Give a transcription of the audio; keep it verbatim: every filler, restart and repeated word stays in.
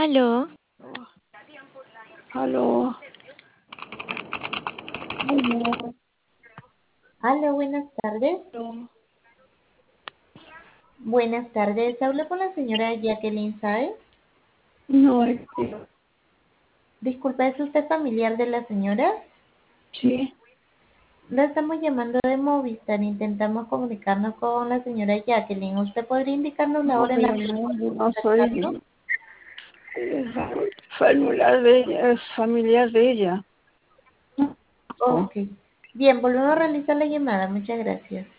Aló, Aló. Aló. Hola, buenas tardes. Aló. Buenas tardes. Hablo con la señora Jacqueline Saez. No, este, Disculpe, ¿es usted familiar de la señora? sí. La estamos llamando de Movistar. Intentamos comunicarnos con la señora Jacqueline. ¿Usted podría indicarnos la No, hora en la pero que la no, yo podemos no contactarlo? soy eh, familiar de ella, es familiar de ella. No. Ok. Bien, volvemos a realizar la llamada. Muchas gracias.